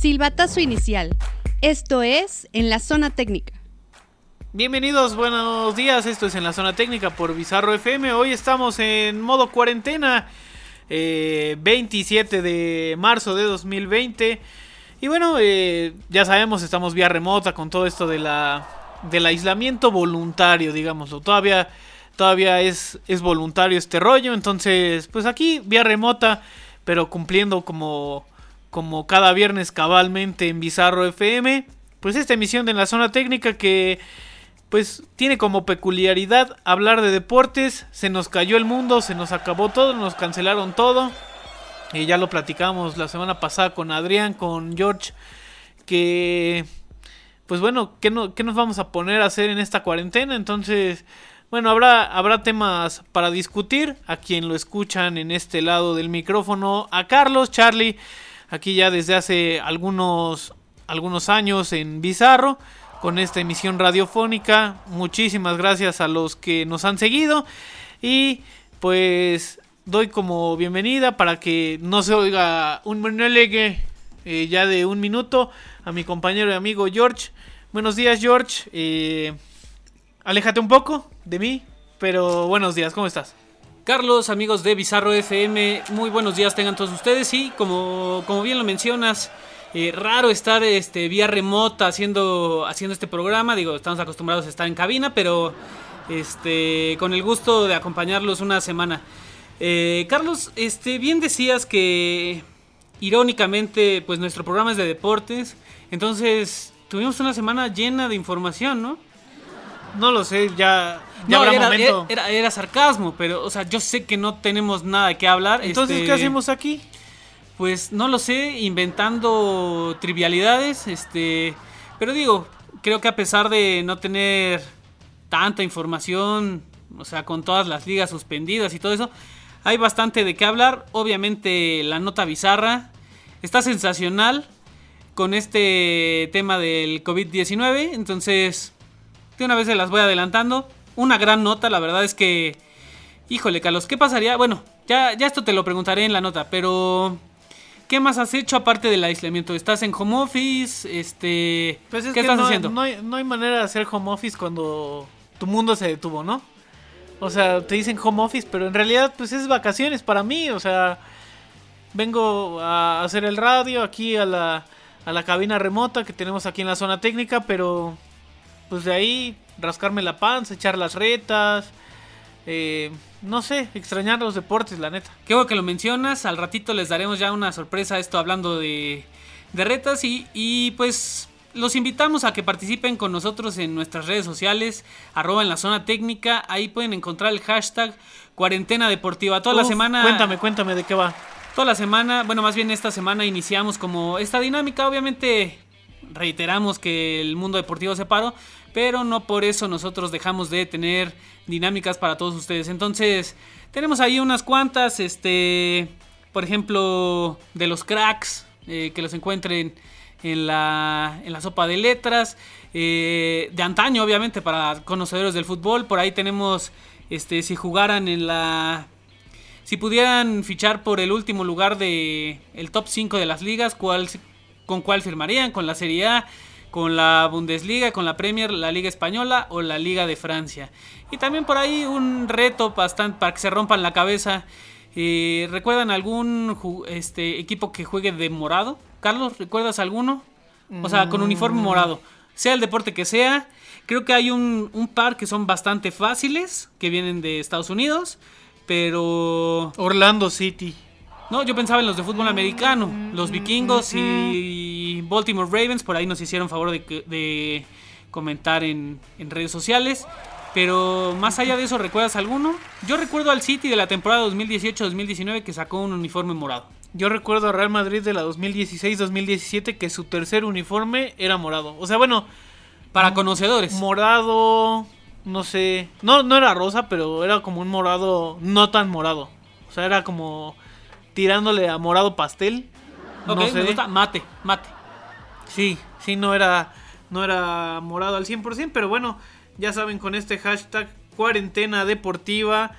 Silbatazo inicial. Esto es En la Zona Técnica. Bienvenidos, buenos días. Esto es En la Zona Técnica por Bizarro FM. Hoy estamos en modo cuarentena, 27 de marzo de 2020. Y bueno, ya sabemos, estamos vía remota con todo esto del aislamiento voluntario, digámoslo. Todavía es voluntario este rollo. Entonces, pues aquí vía remota, pero cumpliendo como cada viernes cabalmente en Bizarro FM. Pues esta emisión de En la Zona Técnica que pues tiene como peculiaridad hablar de deportes. Se nos cayó el mundo, se nos acabó todo, nos cancelaron todo. Ya lo platicamos la semana pasada con Adrián, con George, que pues bueno, ¿qué nos vamos a poner a hacer en esta cuarentena? Entonces, bueno, habrá temas para discutir. A quien lo escuchan en este lado del micrófono, a Carlos, Charlie, aquí ya desde hace algunos años en Bizarro, con esta emisión radiofónica. Muchísimas gracias a los que nos han seguido. Y pues doy como bienvenida, para que no se oiga un monólogo ya de un minuto, a mi compañero y amigo George. Buenos días, George. Aléjate un poco de mí, pero buenos días, ¿cómo estás? Carlos, amigos de Bizarro FM, muy buenos días tengan todos ustedes. Sí, como bien lo mencionas, raro estar vía remota haciendo este programa. Digo, estamos acostumbrados a estar en cabina, pero con el gusto de acompañarlos una semana. Carlos, bien decías que irónicamente pues nuestro programa es de deportes, entonces tuvimos una semana llena de información, ¿no? No lo sé, ya no, habrá momento. Era sarcasmo, pero o sea, yo sé que no tenemos nada que hablar. Entonces, ¿qué hacemos aquí? Pues no lo sé, inventando trivialidades, pero digo, creo que a pesar de no tener tanta información, o sea, con todas las ligas suspendidas y todo eso, hay bastante de qué hablar. Obviamente la nota bizarra está sensacional con este tema del COVID-19, entonces de una vez se las voy adelantando. Una gran nota, la verdad es que, híjole, Carlos, ¿qué pasaría? Bueno, ya esto te lo preguntaré en la nota, pero ¿qué más has hecho aparte del aislamiento? ¿Estás en home office? Pues es ¿Qué que estás haciendo? No hay manera de hacer home office cuando tu mundo se detuvo, ¿no? O sea, te dicen home office, pero en realidad pues es vacaciones para mí. O sea, vengo a hacer el radio aquí a la cabina remota que tenemos aquí en la Zona Técnica, pero pues de ahí rascarme la panza, echar las retas, no sé, extrañar los deportes, la neta. Qué bueno que lo mencionas, al ratito les daremos ya una sorpresa a esto hablando de retas y pues los invitamos a que participen con nosotros en nuestras redes sociales, @en la Zona Técnica. Ahí pueden encontrar el hashtag cuarentena deportiva. Toda la semana. Cuéntame de qué va. Toda la semana, bueno, más bien esta semana iniciamos como esta dinámica. Obviamente reiteramos que el mundo deportivo se paró, pero no por eso nosotros dejamos de tener dinámicas para todos ustedes. Entonces tenemos ahí unas cuantas, por ejemplo, de los cracks, que los encuentren en la sopa de letras, de antaño, obviamente, para conocedores del fútbol. Por ahí tenemos, si jugaran si pudieran fichar por el último lugar de el top 5 de las ligas, ¿con cuál firmarían? ¿Con la Serie A, con la Bundesliga, con la Premier, la Liga Española o la Liga de Francia? Y también por ahí un reto bastante para que se rompan la cabeza. ¿Recuerdan algún equipo que juegue de morado? Carlos, ¿recuerdas alguno? O sea, con uniforme morado, sea el deporte que sea. Creo que hay un par que son bastante fáciles, que vienen de Estados Unidos, pero Orlando City. No, yo pensaba en los de fútbol americano, los vikingos y Baltimore Ravens. Por ahí nos hicieron favor de comentar en redes sociales. Pero más allá de eso, ¿recuerdas alguno? Yo recuerdo al City de la temporada 2018-2019 que sacó un uniforme morado. Yo recuerdo a Real Madrid de la 2016-2017 que su tercer uniforme era morado. O sea, bueno, para conocedores. Morado, no sé. No era rosa, pero era como un morado no tan morado. O sea, era como tirándole a morado pastel. Ok, no sé. Me gusta mate. Sí, no era morado al 100%, pero bueno, ya saben, con este hashtag cuarentena deportiva,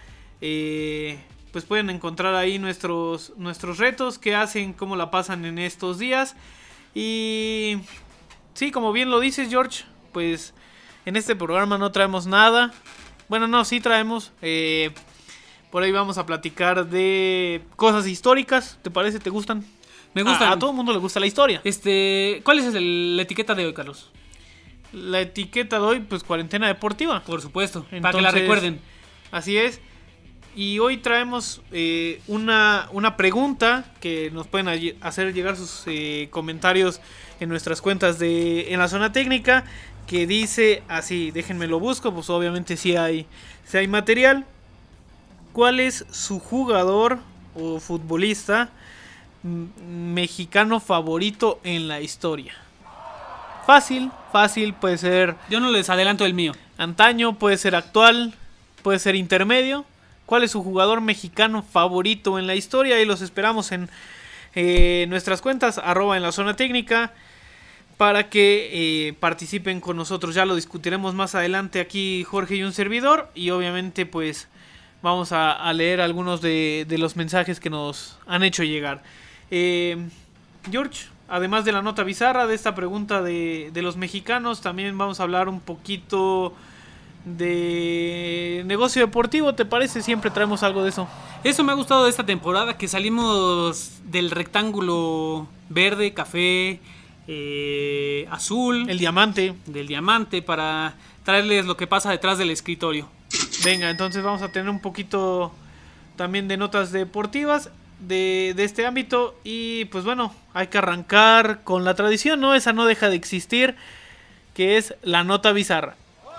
pues pueden encontrar ahí nuestros retos, qué hacen, cómo la pasan en estos días. Y sí, como bien lo dices, George, pues en este programa no traemos nada. Bueno, no, sí traemos. Por ahí vamos a platicar de cosas históricas. ¿Te parece? ¿Te gustan? Me gusta. A todo el mundo le gusta la historia. ¿Cuál es la etiqueta de hoy, Carlos? La etiqueta de hoy, pues cuarentena deportiva. Por supuesto, Entonces, para que la recuerden. Así es. Y hoy traemos una pregunta que nos pueden hacer llegar sus comentarios en nuestras cuentas en la zona técnica, que dice así, déjenme lo busco, pues obviamente si hay material. ¿Cuál es su jugador o futbolista mexicano favorito en la historia? Fácil, puede ser Yo no les adelanto el mío. antaño, puede ser actual, puede ser intermedio. ¿Cuál es su jugador mexicano favorito en la historia? Y los esperamos en nuestras cuentas, @en la zona técnica, para que participen con nosotros. Ya lo discutiremos más adelante aquí Jorge y un servidor. Y obviamente pues vamos a leer algunos de los mensajes que nos han hecho llegar. George, además de la nota bizarra de esta pregunta de los mexicanos, también vamos a hablar un poquito de negocio deportivo, ¿te parece? Siempre traemos algo de eso. Eso me ha gustado de esta temporada, que salimos del rectángulo verde, café, azul, El diamante. del diamante, para traerles lo que pasa detrás del escritorio. Venga, entonces vamos a tener un poquito también de notas deportivas de este ámbito. Y pues bueno, hay que arrancar con la tradición, ¿no? Esa no deja de existir, que es la nota bizarra.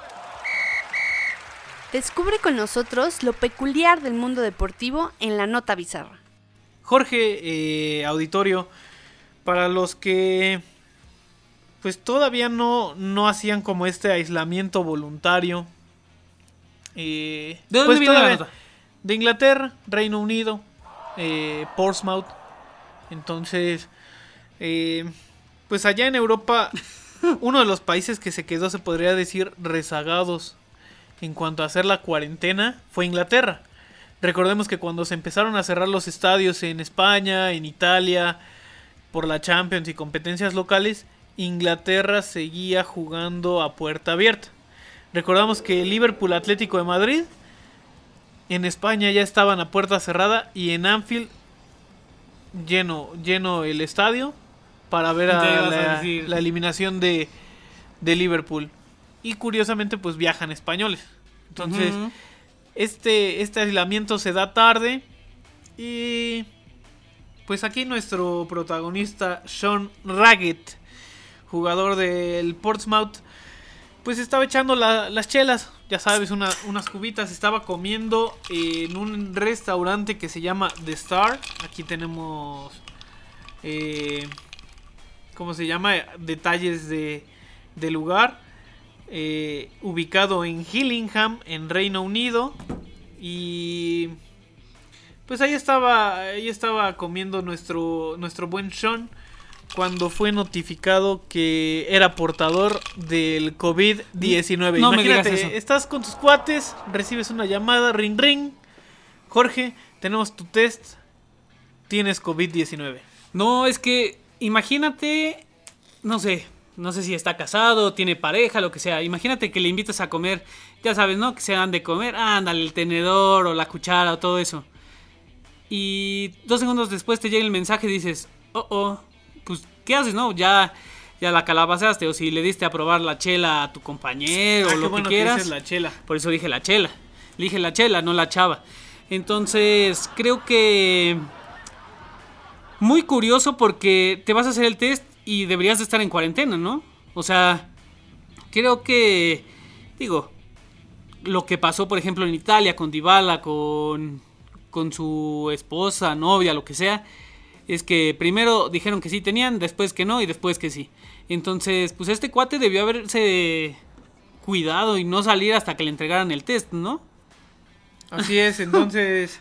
Descubre con nosotros lo peculiar del mundo deportivo en la nota bizarra. Jorge, auditorio, para los que pues todavía no hacían como este aislamiento voluntario. ¿De dónde viene la nota? De Inglaterra, Reino Unido, Portsmouth. Entonces, pues allá en Europa, uno de los países que se quedó, se podría decir, rezagados en cuanto a hacer la cuarentena fue Inglaterra. Recordemos que cuando se empezaron a cerrar los estadios en España, en Italia, por la Champions y competencias locales, Inglaterra seguía jugando a puerta abierta. Recordamos que el Liverpool Atlético de Madrid en España ya estaban a puerta cerrada y en Anfield lleno el estadio para ver la eliminación de Liverpool. Y curiosamente pues viajan españoles. Entonces este aislamiento se da tarde. Y pues aquí nuestro protagonista Sean Raggett, jugador del Portsmouth, pues estaba echando las chelas, ya sabes, unas cubitas. Estaba comiendo en un restaurante que se llama The Star. Aquí tenemos ¿cómo se llama? Detalles del lugar. Ubicado en Gillingham, en Reino Unido. Y pues ahí estaba comiendo nuestro buen Sean, cuando fue notificado que era portador del COVID-19. No Imagínate, me digas eso. Estás con tus cuates, recibes una llamada, ring ring. Jorge, tenemos tu test, tienes COVID-19. No, es que imagínate, no sé si está casado, tiene pareja, lo que sea. Imagínate que le invitas a comer, ya sabes, ¿no? Que se dan de comer, ándale, el tenedor o la cuchara o todo eso. Y 2 segundos después te llega el mensaje y dices, pues, ¿qué haces, no? Ya la calabazaste, o si le diste a probar la chela a tu compañero o lo que quieras. Que dices la chela. Por eso dije la chela. Le dije la chela, no la chava. Entonces, creo que muy curioso, porque te vas a hacer el test y deberías de estar en cuarentena, ¿no? O sea, creo que, digo, lo que pasó, por ejemplo, en Italia con Dybala, con su esposa, novia, lo que sea, es que primero dijeron que sí tenían, después que no y después que sí. Entonces, pues este cuate debió haberse cuidado y no salir hasta que le entregaran el test, ¿no? Así es, entonces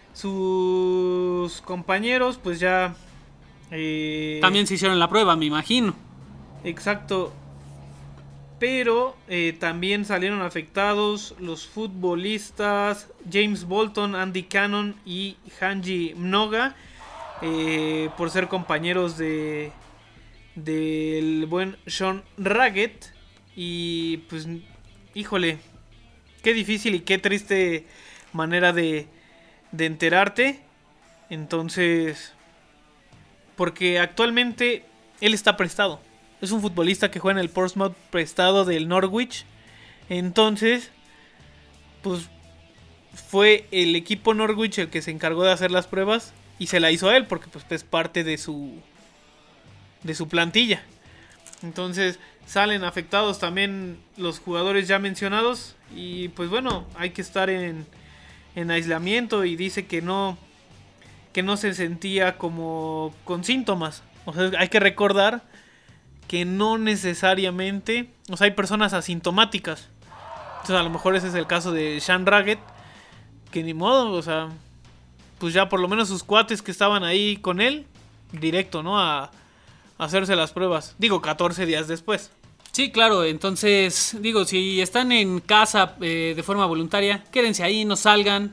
sus compañeros pues ya... también se hicieron la prueba, me imagino. Exacto. Pero también salieron afectados los futbolistas James Bolton, Andy Cannon y Hanji Mnoga, por ser compañeros de del buen Sean Raggett. Y pues, híjole, qué difícil y qué triste manera de enterarte. Entonces, porque actualmente él está prestado. Es un futbolista que juega en el Portsmouth prestado del Norwich. Entonces, pues fue el equipo Norwich el que se encargó de hacer las pruebas y se la hizo a él porque pues es parte de su plantilla. Entonces salen afectados también los jugadores ya mencionados y pues bueno, hay que estar en aislamiento y dice que no se sentía como con síntomas. O sea, hay que recordar que no necesariamente, o sea, hay personas asintomáticas. Entonces a lo mejor ese es el caso de Sean Raggett, que ni modo, o sea, pues ya por lo menos sus cuates que estaban ahí con él, directo, ¿no? A hacerse las pruebas. Digo, 14 días después. Sí, claro, entonces, digo, si están en casa de forma voluntaria, quédense ahí, no salgan.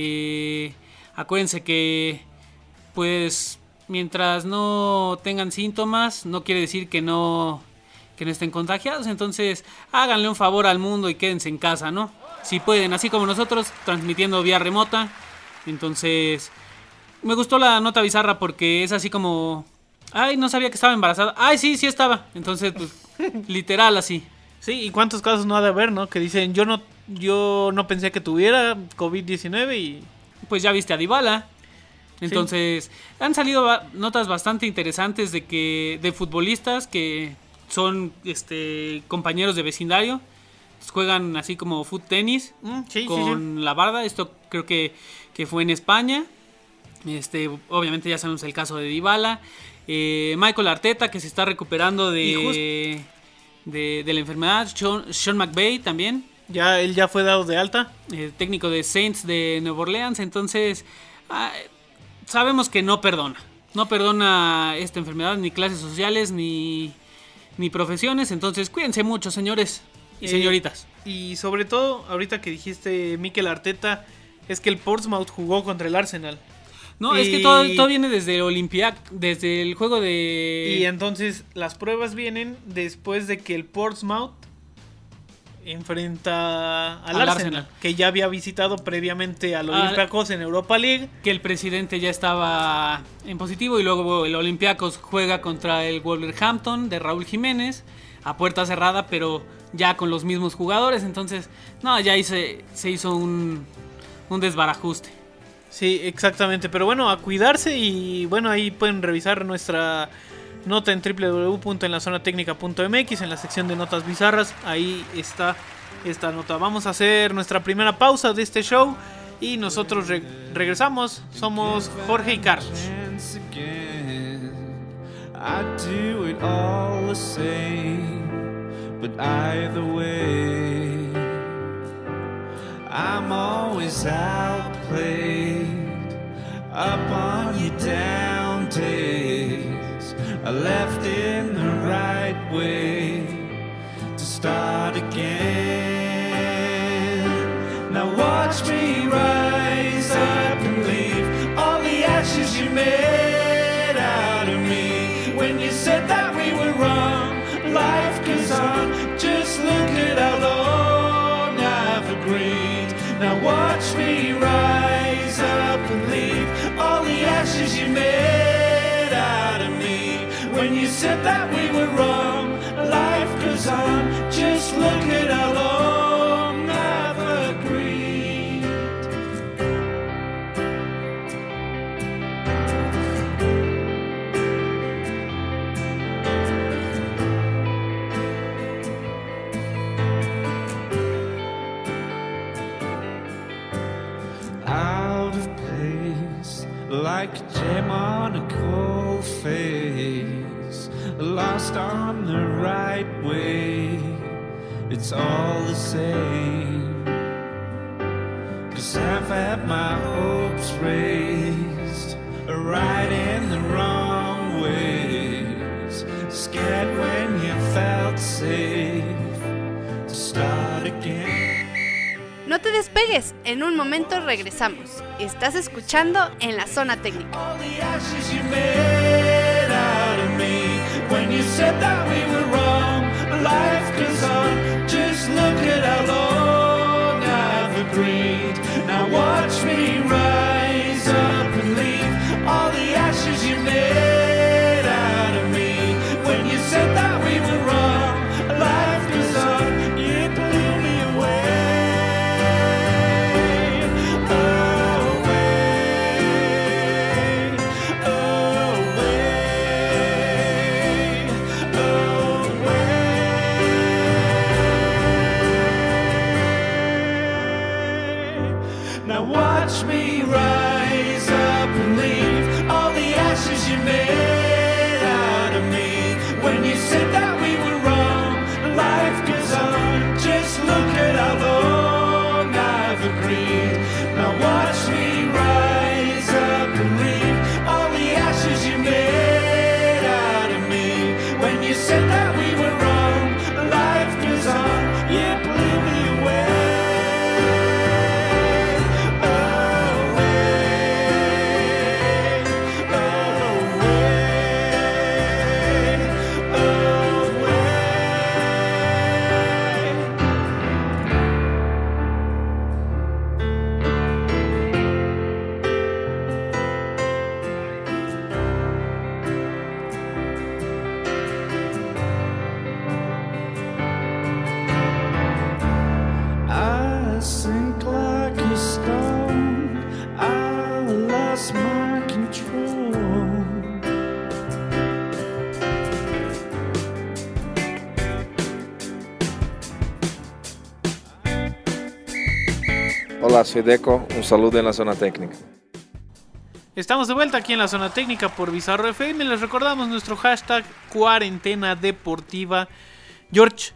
Acuérdense que, pues, mientras no tengan síntomas, no quiere decir que no estén contagiados. Entonces, háganle un favor al mundo y quédense en casa, ¿no? Si pueden, así como nosotros, transmitiendo vía remota. Entonces, me gustó la nota bizarra porque es así como... Ay, no sabía que estaba embarazada. Ay, sí estaba. Entonces, pues, literal así. Sí, y cuántos casos no ha de haber, ¿no? Que dicen, yo no pensé que tuviera COVID-19 y... Pues ya viste a Dybala. Entonces, sí. Han salido notas bastante interesantes de futbolistas que son compañeros de vecindario. Juegan así como foot tenis con la barda. Esto creo que fue en España. Obviamente ya sabemos el caso de Dybala. Michael Arteta, que se está recuperando de la enfermedad. Sean McVay también. Él ya fue dado de alta. Técnico de Saints de Nueva Orleans. Entonces, sabemos que no perdona. No perdona esta enfermedad, ni clases sociales, ni profesiones. Entonces, cuídense mucho, señores y señoritas. Y sobre todo, ahorita que dijiste Mikel Arteta, es que el Portsmouth jugó contra el Arsenal. No, es que todo viene desde desde el juego de... Y entonces las pruebas vienen después de que el Portsmouth enfrenta al Arsenal, que ya había visitado previamente al Olympiacos en Europa League. Que el presidente ya estaba en positivo y luego el Olympiacos juega contra el Wolverhampton de Raúl Jiménez a puerta cerrada, pero ya con los mismos jugadores. Entonces, ya ahí se hizo un desbarajuste. Sí, exactamente, pero bueno, a cuidarse y bueno, ahí pueden revisar nuestra nota en www.enlazonatecnica.mx en la sección de notas bizarras, ahí está esta nota. Vamos a hacer nuestra primera pausa de este show y nosotros regresamos, somos Jorge y Carlos. I'm always outplayed up on your down days. I left in the right way to start again. Now watch me rise up and leave all the ashes you made out of me. When you said that we were wrong, life goes on. Just look at how long I've agreed. Now watch me rise up and leave all the ashes you made out of me. When you said that we were wrong, life goes on. Just look at how long I've agreed. Out of place, like a gem on a cold face, lost on the right way, it's all the same. 'Cause I've had my hopes raised, right in the wrong ways, scared when you felt safe to start again. No te despegues, en un momento regresamos. Estás escuchando En la Zona Técnica. when you said that we were wrong. Life goes on, just look at how long I've agreed. Now watch me rise up and leave all the ashes you made out of me. When you said that we were wrong, life goes on, you blew me away. Now watch me rise up and leave all the ashes you made out of me. When you said that we were wrong, life goes on, just look at how long I've agreed. Now watch me rise up and leave all the ashes you made out of me. When you said that we were wrong, life goes on, you blew me away. I sink like a stone, I lost my control. Hola, soy Deco, un saludo en la zona técnica. Estamos de vuelta aquí en la zona técnica por Bizarro FM. Les recordamos nuestro hashtag cuarentena deportiva. George,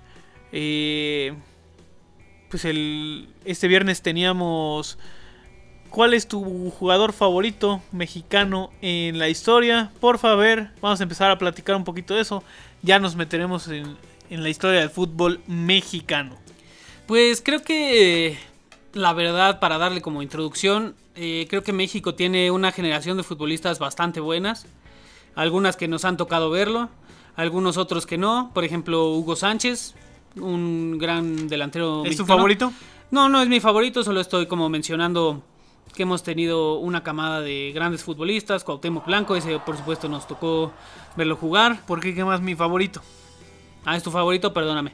pues este viernes teníamos... ¿Cuál es tu jugador favorito mexicano en la historia? Por favor, vamos a empezar a platicar un poquito de eso. Ya nos meteremos en la historia del fútbol mexicano. Pues creo que la verdad, para darle como introducción, creo que México tiene una generación de futbolistas bastante buenas. Algunas que nos han tocado verlo, algunos otros que no. Por ejemplo, Hugo Sánchez, un gran delantero ¿Es mexicano. tu favorito? No, no es mi favorito, solo estoy como mencionando que hemos tenido una camada de grandes futbolistas. Cuauhtémoc Blanco, ese por supuesto nos tocó verlo jugar. ¿Por qué? ¿Qué más mi favorito? Ah, es tu favorito, perdóname.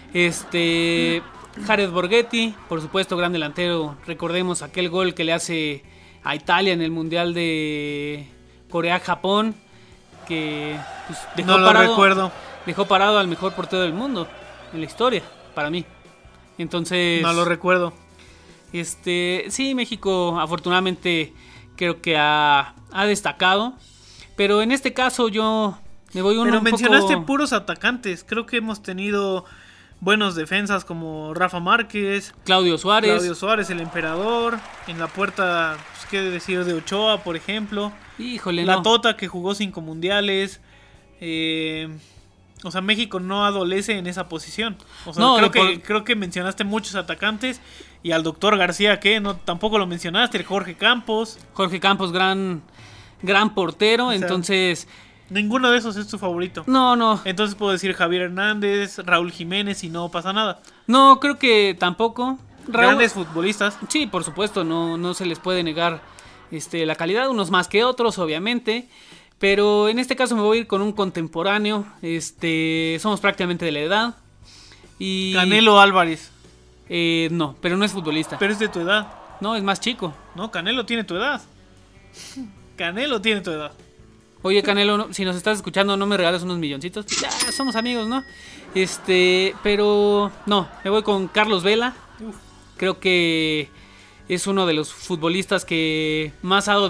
Jared Borghetti, por supuesto, gran delantero. Recordemos aquel gol que le hace a Italia en el Mundial de Corea-Japón, que pues, No lo recuerdo. dejó parado al mejor portero del mundo en la historia, para mí. Entonces, No lo recuerdo. sí, México afortunadamente creo que ha destacado, pero en este caso yo me voy Pero un mencionaste poco... puros atacantes. Creo que hemos tenido buenos defensas como Rafa Márquez, Claudio Suárez. el emperador. En la puerta, pues, qué decir de Ochoa, por ejemplo. Híjole, La no. Tota, que jugó 5 mundiales. O sea, México no adolece en esa posición. O sea, No, creo que mencionaste muchos atacantes. Y al doctor García, que no tampoco lo mencionaste, el Jorge Campos. Jorge Campos, gran portero, sea, entonces... Ninguno de esos es tu favorito. No, Entonces puedo decir Javier Hernández, Raúl Jiménez y no pasa nada. no, creo que tampoco. Grandes futbolistas. Sí, por supuesto, no se les puede negar la calidad, unos más que otros, obviamente. Pero en este caso me voy a ir con un contemporáneo. Somos prácticamente de la edad. Y Canelo Álvarez. no, pero no es futbolista. Pero es de tu edad. No, es más chico. No, Canelo tiene tu edad. Canelo tiene tu edad. Oye, Canelo, si nos estás escuchando, no me regales unos milloncitos. Ya, somos amigos, ¿no? Pero no, me voy con Carlos Vela. Creo que es uno de los futbolistas que más ha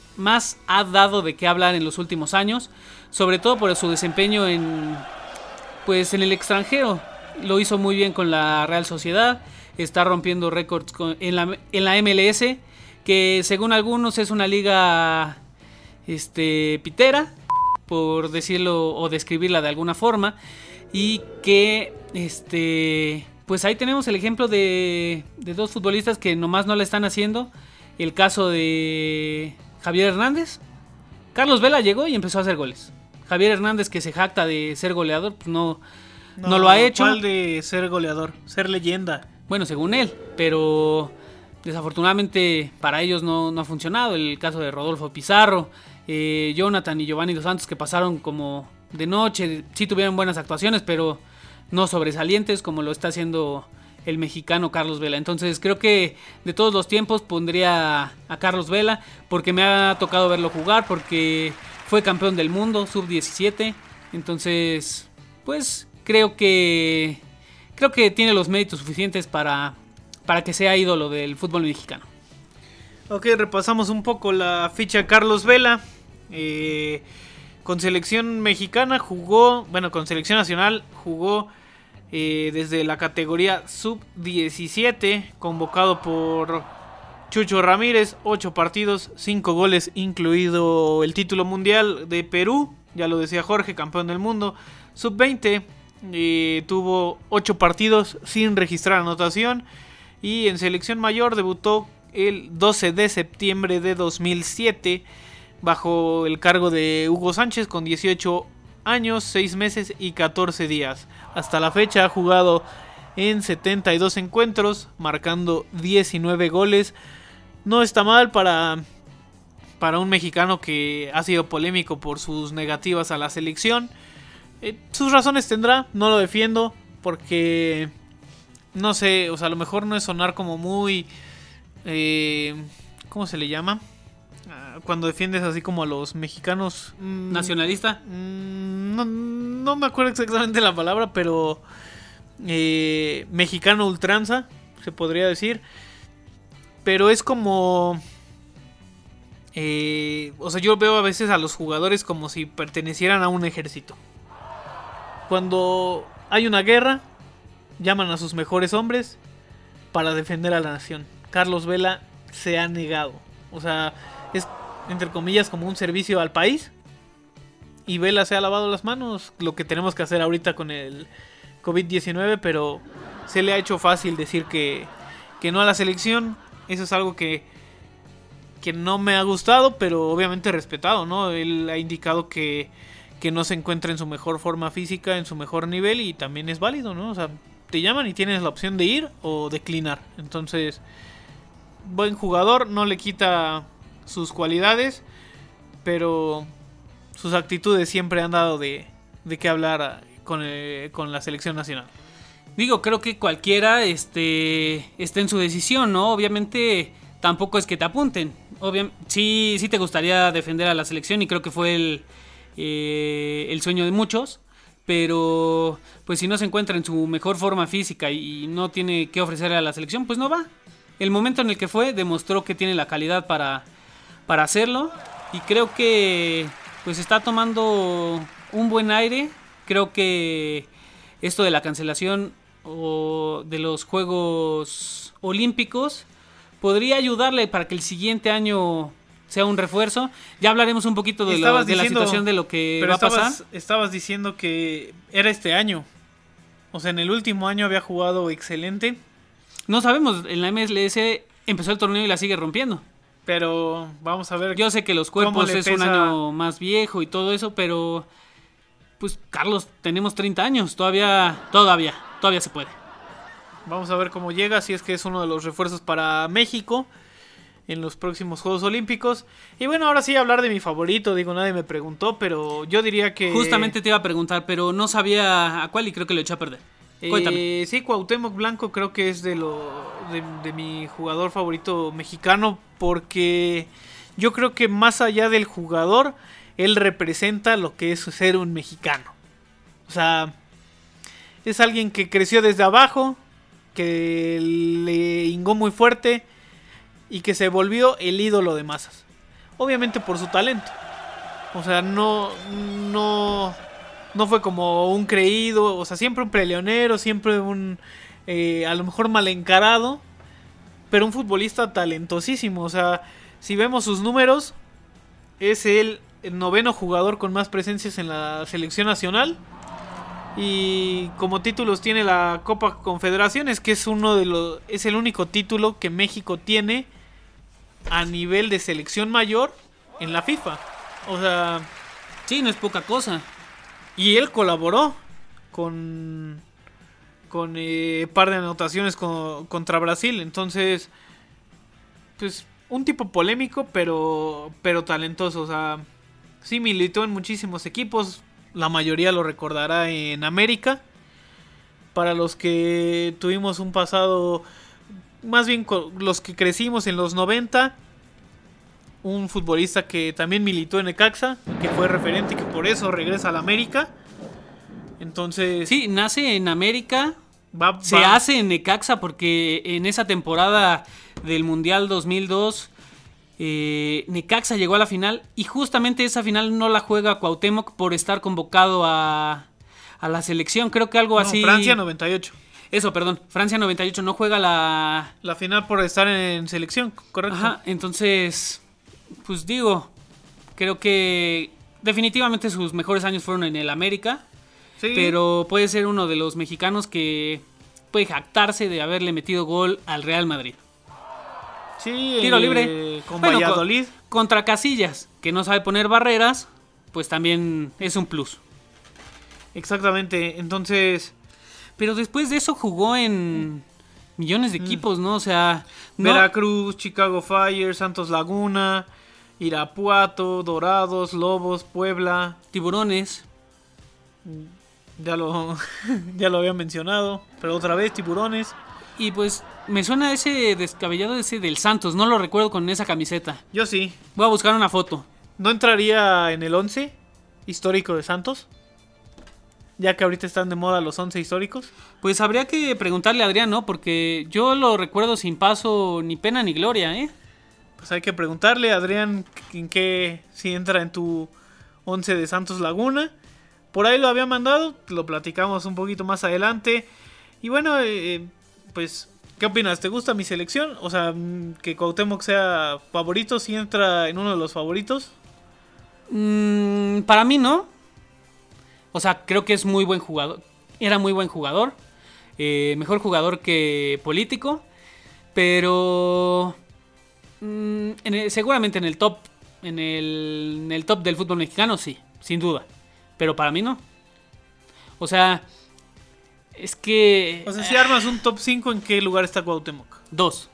dado de qué hablar en los últimos años, sobre todo por su desempeño en el extranjero. Lo hizo muy bien con la Real Sociedad, está rompiendo récords en la MLS, que según algunos es una liga pitera, por decirlo o describirla de alguna forma, y que pues ahí tenemos el ejemplo de dos futbolistas que nomás no la están haciendo. El caso de Javier Hernández. Carlos Vela llegó y empezó a hacer goles. Javier Hernández, que se jacta de ser goleador, pues no lo ha hecho. ¿Cuál de ser goleador? Ser leyenda. Bueno, según él, pero desafortunadamente para ellos no ha funcionado. El caso de Rodolfo Pizarro, Jonathan y Giovanni Dos Santos, que pasaron como de noche, sí tuvieron buenas actuaciones, pero no sobresalientes como lo está haciendo el mexicano Carlos Vela. Entonces creo que de todos los tiempos pondría a Carlos Vela, porque me ha tocado verlo jugar, porque fue campeón del mundo sub-17. Entonces, pues creo que tiene los méritos suficientes para que sea ídolo del fútbol mexicano. Ok, repasamos un poco la ficha de Carlos Vela. Con selección mexicana con selección nacional jugó desde la categoría sub-17, convocado por Chucho Ramírez, 8 partidos, 5 goles, incluido el título mundial de Perú, ya lo decía Jorge, campeón del mundo. Sub-20, tuvo 8 partidos sin registrar anotación, y en selección mayor debutó el 12 de septiembre de 2007 bajo el cargo de Hugo Sánchez con 18 años, 6 meses y 14 días. Hasta la fecha ha jugado en 72 encuentros, marcando 19 goles. No está mal para un mexicano que ha sido polémico por sus negativas a la selección. Sus razones tendrá, no lo defiendo, porque no sé, o sea, a lo mejor no es sonar como muy... ¿cómo se le llama? Cuando defiendes así como a los mexicanos... ¿Nacionalista? No me acuerdo exactamente la palabra, pero... mexicano ultranza, se podría decir. Pero es como... o sea, yo veo a veces a los jugadores como si pertenecieran a un ejército. Cuando hay una guerra, llaman a sus mejores hombres para defender a la nación. Carlos Vela se ha negado. O sea, es entre comillas como un servicio al país. Y Vela se ha lavado las manos, lo que tenemos que hacer ahorita con el COVID-19, pero se le ha hecho fácil decir que no a la selección. Eso es algo que no me ha gustado, pero obviamente respetado, ¿no? Él ha indicado que no se encuentra en su mejor forma física, en su mejor nivel, y también es válido, ¿no? O sea, te llaman y tienes la opción de ir o declinar. Entonces, buen jugador, no le quita sus cualidades, pero sus actitudes siempre han dado de qué hablar con la selección nacional. Digo, creo que cualquiera está en su decisión, ¿no? Obviamente tampoco es que te apunten. Sí te gustaría defender a la selección, y creo que fue el sueño de muchos. Pero pues si no se encuentra en su mejor forma física y no tiene que ofrecerle a la selección, pues no va. El momento en el que fue demostró que tiene la calidad para hacerlo, y creo que pues está tomando un buen aire. Creo que esto de la cancelación o de los Juegos Olímpicos podría ayudarle para que el siguiente año sea un refuerzo. Ya hablaremos un poquito de la situación de lo que va a pasar. Estabas diciendo que era este año. O sea, en el último año había jugado excelente. No sabemos, en la MLS empezó el torneo y la sigue rompiendo. Pero vamos a ver. Yo sé que los cuerpos es un año más viejo y todo eso, pero pues Carlos, tenemos 30 años, todavía se puede. Vamos a ver cómo llega, si es que es uno de los refuerzos para México en los próximos Juegos Olímpicos. Y bueno, ahora sí hablar de mi favorito. Digo, nadie me preguntó, pero yo diría que... Justamente te iba a preguntar, pero no sabía a cuál y creo que lo eché a perder. Cuéntame. Sí, Cuauhtémoc Blanco creo que es de mi jugador favorito mexicano, porque yo creo que más allá del jugador, él representa lo que es ser un mexicano. O sea, es alguien que creció desde abajo, que le hingó muy fuerte y que se volvió el ídolo de masas. Obviamente por su talento. O sea, no fue como un creído, o sea, siempre un peleonero, siempre un a lo mejor mal encarado, pero un futbolista talentosísimo. O sea, si vemos sus números, es el 9º jugador con más presencias en la selección nacional. Y como títulos tiene la Copa Confederaciones, que es el único título que México tiene a nivel de selección mayor en la FIFA. O sea, Sí, no es poca cosa. Y él colaboró con par de anotaciones contra Brasil. Entonces, pues un tipo polémico, pero talentoso. O sea, sí militó en muchísimos equipos. La mayoría lo recordará en América. Para los que tuvimos un pasado, más bien los que crecimos en los 90, un futbolista que también militó en Necaxa, que fue referente y que por eso regresa a la América. Entonces, Sí, nace en América, va, se hace en Necaxa porque en esa temporada del Mundial 2002 Necaxa llegó a la final y justamente esa final no la juega Cuauhtémoc por estar convocado a la selección, creo que algo no, así. Francia 98. Eso, perdón, Francia 98 no juega la... La final por estar en selección, correcto. Ajá, entonces, pues digo, creo que definitivamente sus mejores años fueron en el América, Sí. pero puede ser uno de los mexicanos que puede jactarse de haberle metido gol al Real Madrid. Sí, Tiro libre. Con Bueno, Valladolid. Contra Casillas, que no sabe poner barreras, pues también es un plus. Exactamente, entonces... Pero después de eso jugó en millones de equipos, ¿no? O sea, no, Veracruz, Chicago Fire, Santos Laguna, Irapuato, Dorados, Lobos, Puebla. Tiburones. Ya lo había mencionado, pero otra vez Tiburones. Y pues me suena ese descabellado ese del Santos, no lo recuerdo con esa camiseta. Yo sí. Voy a buscar una foto. ¿No entraría en el 11 histórico de Santos? Ya que ahorita están de moda los 11 históricos. Pues habría que preguntarle a Adrián, ¿no? Porque yo lo recuerdo sin paso ni pena ni gloria, ¿eh? Pues hay que preguntarle, Adrián, en qué si entra en tu 11 de Santos Laguna. Por ahí lo había mandado, lo platicamos un poquito más adelante. Y bueno, pues, ¿qué opinas? ¿Te gusta mi selección? O sea, que Cuauhtémoc sea favorito, si entra en uno de los favoritos. Para mí no. O sea, creo que es muy buen jugador. Era muy buen jugador. Mejor jugador que político. Pero seguramente en el top. En el top del fútbol mexicano, sí, sin duda. Pero para mí no. O sea, es que... O sea, si armas un top 5, ¿en qué lugar está Cuauhtémoc? 2.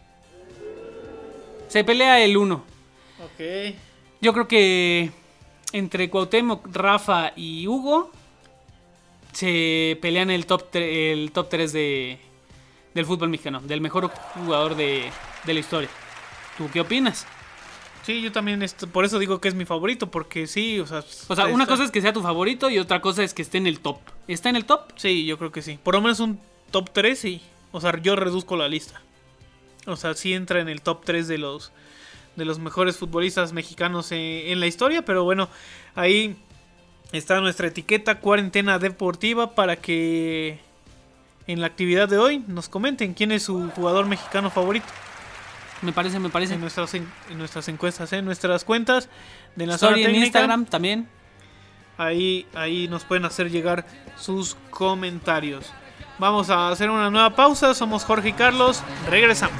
Se pelea el 1. Ok. Yo creo que entre Cuauhtémoc, Rafa y Hugo se pelean el top 3 del fútbol mexicano, del mejor jugador de la historia. ¿Tú qué opinas? Sí, yo también, por eso digo que es mi favorito, porque sí, o sea... Una cosa es que sea tu favorito y otra cosa es que esté en el top. ¿Está en el top? Sí, yo creo que sí. Por lo menos un top 3, sí. O sea, yo reduzco la lista. O sea, sí entra en el top 3 de los mejores futbolistas mexicanos en la historia. Pero bueno, ahí está nuestra etiqueta Cuarentena Deportiva para que en la actividad de hoy nos comenten quién es su jugador mexicano favorito. Me parece. En nuestras encuestas, en nuestras cuentas de la Story zona en técnica. Instagram también. Ahí nos pueden hacer llegar sus comentarios. Vamos a hacer una nueva pausa. Somos Jorge y Carlos. Regresamos.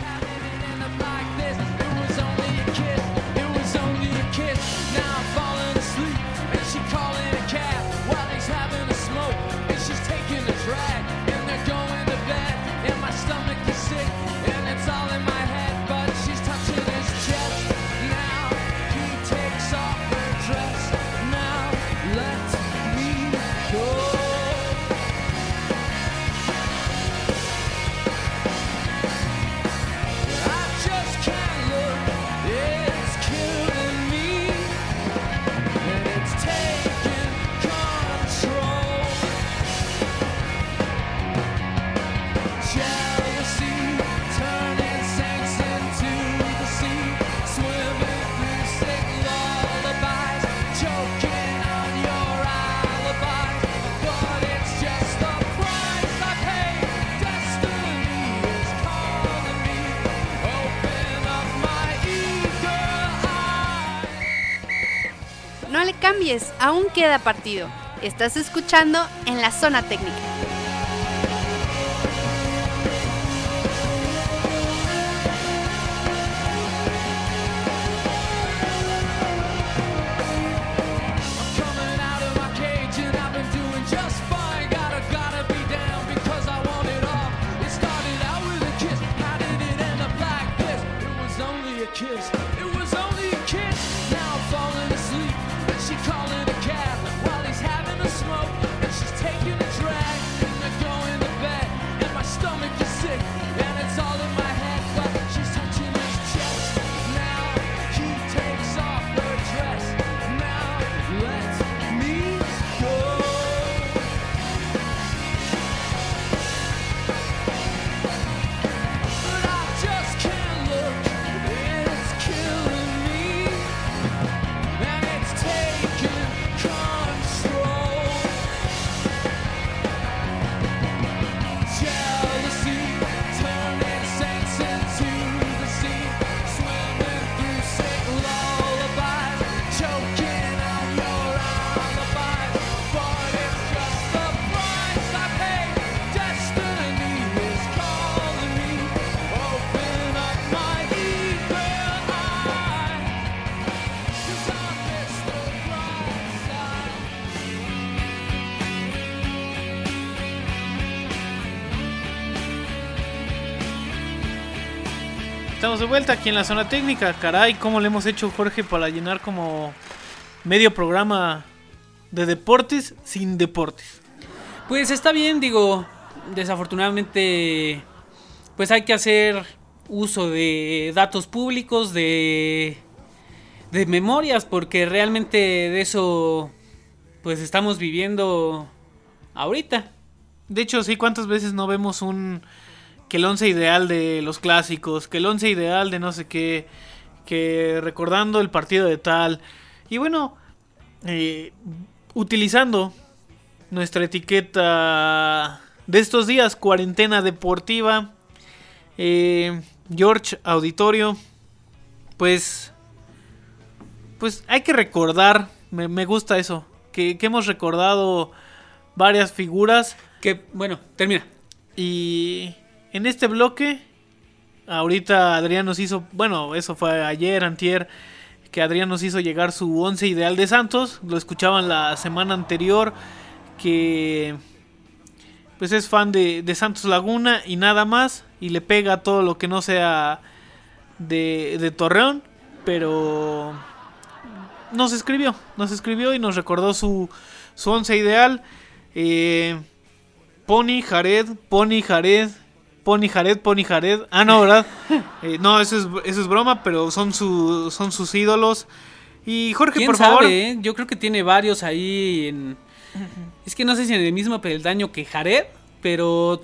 No le cambies, aún queda partido. Estás escuchando en la zona técnica. 'cause it was only a kiss. Now I'm falling asleep and she calling a cab while he's having a smoke and she's taking a drag and they're going to bed and my stomach is sick and it's all in my head, but she's touching his chest. Now he takes off her dress. Now let me go. But I just can't look, it's killing me, and it's taking control. Jealousy, turning saints into the sea, swimming through sick lullabies, choking out your alibi. But it's just the price I pay. Destiny is calling me. Open up my evil eye, 'cause I miss the bright side. Estamos de vuelta aquí en la zona técnica. Caray, ¿cómo le hemos hecho, Jorge, para llenar como medio programa de deportes sin deportes? Pues está bien, digo, desafortunadamente pues hay que hacer uso de datos públicos, de memorias, porque realmente de eso pues estamos viviendo ahorita. De hecho, sí, ¿cuántas veces no vemos que el once ideal de los clásicos, que el once ideal de no sé qué, que recordando el partido de tal? Y bueno, utilizando nuestra etiqueta de estos días, cuarentena deportiva, George Auditorio, pues hay que recordar, me gusta eso, que hemos recordado varias figuras. Que, bueno, termina. Y en este bloque, ahorita Adrián nos hizo, bueno, eso fue ayer, antier, que Adrián nos hizo llegar su once ideal de Santos. Lo escuchaban la semana anterior, que pues es fan de Santos Laguna y nada más, y le pega todo lo que no sea de Torreón, pero nos escribió y nos recordó su once ideal. Pony Jared. Ah, no, ¿verdad? No, eso es broma, pero son sus ídolos. Y Jorge, ¿Quién por sabe, favor. Yo creo que tiene varios ahí en... Es que no sé si en el mismo peldaño que Jared, pero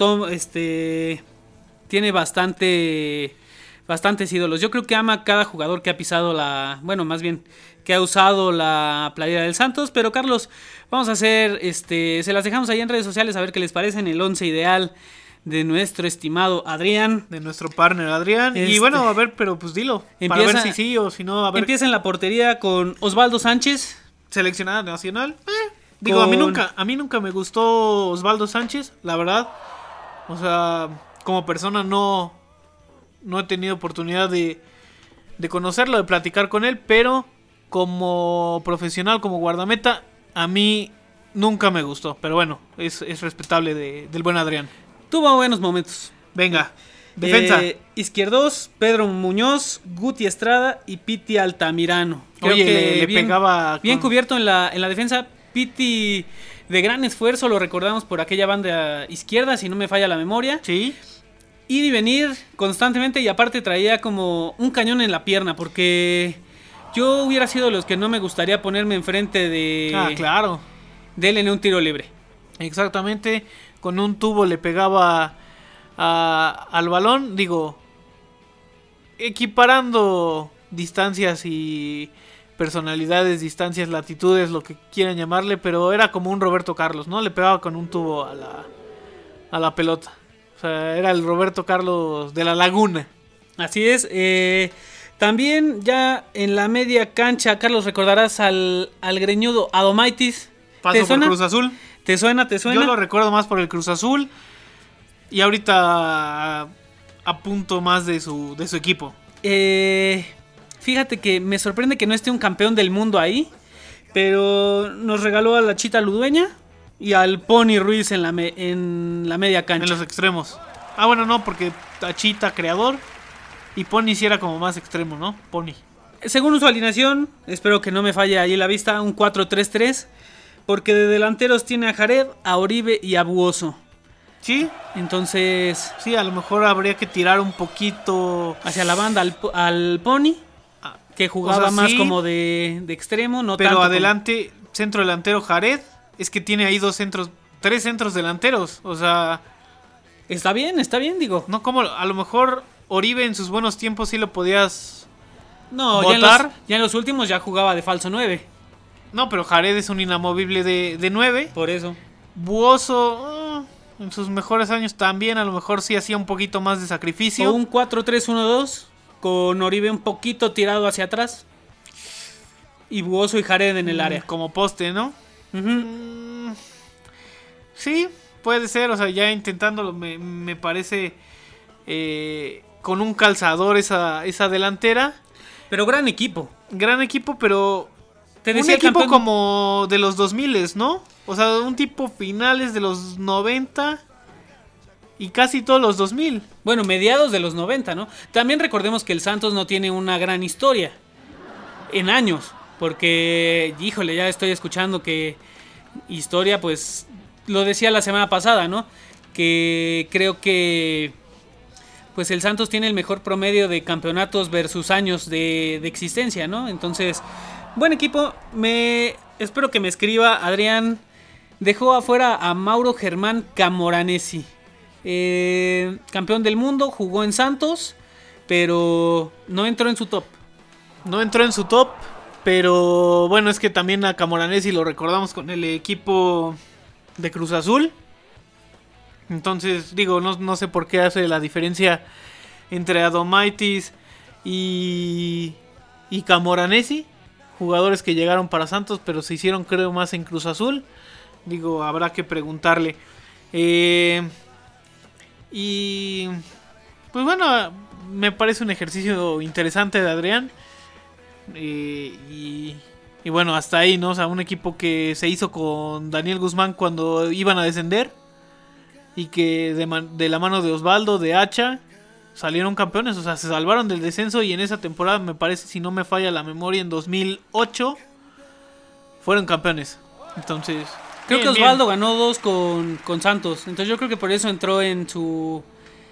tiene bastantes ídolos. Yo creo que ama a cada jugador que ha pisado que ha usado la playera del Santos. Pero Carlos, vamos a hacer, se las dejamos ahí en redes sociales a ver qué les parece en el once ideal de nuestro estimado Adrián. De nuestro partner Adrián. Y bueno, a ver, pero pues dilo. Para ver si sí o si no. A ver. Empieza en la portería con Osvaldo Sánchez. Seleccionada nacional. Digo, a mí nunca me gustó Osvaldo Sánchez, la verdad. O sea, como persona no he tenido oportunidad de conocerlo, de platicar con él, pero como profesional, como guardameta, a mí nunca me gustó. Pero bueno, es respetable del buen Adrián. Tuvo buenos momentos. Venga, defensa. Izquierdos, Pedro Muñoz, Guti Estrada y Piti Altamirano. Creo Oye, que le pegaba bien con... cubierto en la defensa. Piti de gran esfuerzo, lo recordamos por aquella banda izquierda, si no me falla la memoria. Sí. Ir y venir constantemente, y aparte traía como un cañón en la pierna, porque yo hubiera sido de los que no me gustaría ponerme enfrente de... claro. De él en un tiro libre. Exactamente, con un tubo le pegaba al balón, digo, equiparando distancias y personalidades, distancias, latitudes, lo que quieran llamarle, pero era como un Roberto Carlos, ¿no? Le pegaba con un tubo a la pelota. O sea, era el Roberto Carlos de la Laguna. Así es. También ya en la media cancha, Carlos, recordarás al greñudo Adomaitis. Pasó por Cruz Azul. ¿Te suena? Yo lo recuerdo más por el Cruz Azul. Y ahorita apunto más de su equipo. Fíjate que me sorprende que no esté un campeón del mundo ahí. Pero nos regaló a la Chita Ludueña y al Pony Ruiz en la media cancha. En los extremos. Ah, bueno, no, porque Chita creador Y Pony sí era como más extremo, ¿no? Pony. Según su alineación, espero que no me falle ahí la vista, un 4-3-3. Porque de delanteros tiene a Jared, a Oribe y a Buoso. Sí, Entonces, sí, a lo mejor habría que tirar un poquito hacia la banda al Pony, que jugaba o sea, más sí, como de extremo, no pero tanto adelante, centro delantero Jared. Es que tiene ahí tres centros delanteros. O sea, Está bien, digo. no como a lo mejor Oribe en sus buenos tiempos sí lo podías. No, ¿Votar? ya en los últimos ya jugaba de falso 9. No, pero Jared es un inamovible de 9. Por eso. Buoso, en sus mejores años también, a lo mejor sí hacía un poquito más de sacrificio. O un 4-3-1-2 con Oribe un poquito tirado hacia atrás. Y Buoso y Jared en el área. Como poste, ¿no? Ujú. Sí, puede ser, o sea, ya intentándolo me parece con un calzador esa delantera. Pero gran equipo. Gran equipo, pero Te un decía el equipo campeón- como de los 2000, ¿no? O sea, un tipo finales de los 90 y casi todos los 2000. Bueno, mediados de los 90, ¿no? También recordemos que el Santos no tiene una gran historia en años. Porque, híjole, ya estoy escuchando que historia, pues, lo decía la semana pasada, ¿no? Que creo que, pues, el Santos tiene el mejor promedio de campeonatos versus años de existencia, ¿no? Entonces, buen equipo. Espero que me escriba. Adrián dejó afuera a Mauro Germán Camoranesi. Campeón del mundo, jugó en Santos, pero no entró en su top. No entró en su top, pero bueno, es que también a Camoranesi lo recordamos con el equipo de Cruz Azul. Entonces, digo, no sé por qué hace la diferencia entre Adomaitis y Camoranesi. Jugadores que llegaron para Santos, pero se hicieron, creo, más en Cruz Azul. Digo, habrá que preguntarle. Y pues bueno, me parece un ejercicio interesante de Adrián. Y bueno, hasta ahí, ¿no? O sea, un equipo que se hizo con Daniel Guzmán cuando iban a descender. Y que de la mano de Osvaldo, de Hacha, salieron campeones. O sea, se salvaron del descenso. Y en esa temporada, me parece, si no me falla la memoria, en 2008 fueron campeones. Entonces, Creo bien, que Osvaldo ganó 2 con Santos. Entonces yo creo que por eso entró en su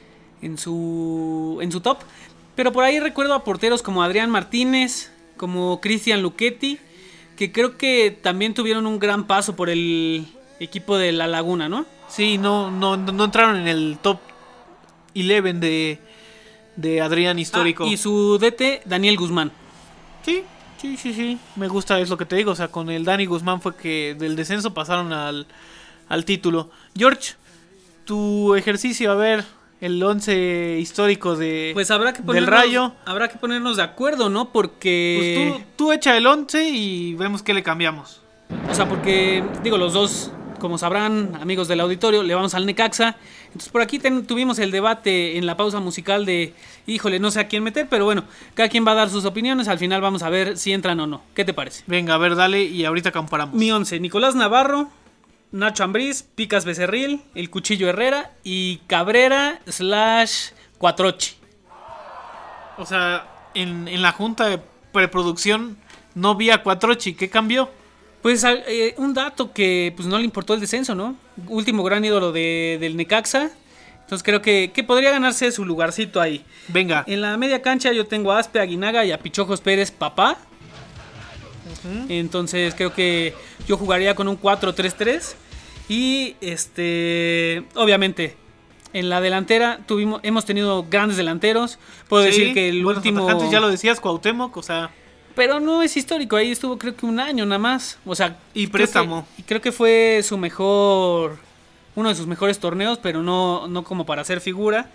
top. Pero por ahí recuerdo a porteros como Adrián Martínez, como Cristian Luchetti, que creo que también tuvieron un gran paso por el equipo de La Laguna, ¿no? sí, no entraron en el top 11 de Adrián histórico. Y su DT, Daniel Guzmán. Sí. Me gusta, es lo que te digo. O sea, con el Dani Guzmán fue que del descenso pasaron al título. George, tu ejercicio, a ver, el 11 histórico Pues habrá que del Rayo. Habrá que ponernos de acuerdo, ¿no? Porque... Pues tú echa el 11 y vemos qué le cambiamos. O sea, porque, digo, los dos, como sabrán, amigos del auditorio, le vamos al Necaxa. Entonces, por aquí tuvimos el debate en la pausa musical de, híjole, no sé a quién meter, pero bueno, cada quien va a dar sus opiniones. Al final vamos a ver si entran o no. ¿Qué te parece? Venga, a ver, dale y ahorita comparamos. Mi 11, Nicolás Navarro, Nacho Ambriz, Picas Becerril, El Cuchillo Herrera y Cabrera / Cuatrochi. O sea, en la junta de preproducción no vi a Cuatrochi. ¿Qué cambió? Pues un dato que pues no le importó el descenso, ¿no? Último gran ídolo del Necaxa. Entonces creo que podría ganarse su lugarcito ahí. Venga. En la media cancha yo tengo a Aspe Aguinaga y a Pichojos Pérez Papá. Entonces creo que yo jugaría con un 4-3-3. Y obviamente en la delantera hemos tenido grandes delanteros. Puedo decir que el buenos último... atacantes, ya lo decías, Cuauhtémoc, o sea... Pero no es histórico, ahí estuvo creo que un año nada más. O sea, y préstamo. Creo que fue uno de sus mejores torneos, pero no como para hacer figura.